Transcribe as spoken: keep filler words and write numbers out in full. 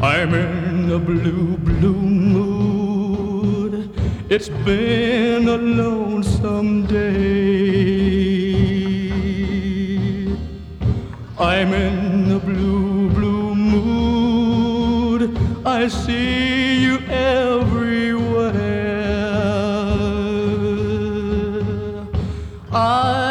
I'm in a blue, blue mood. It's been a lonesome day. I'm in a blue, blue mood. I see you everywhere. I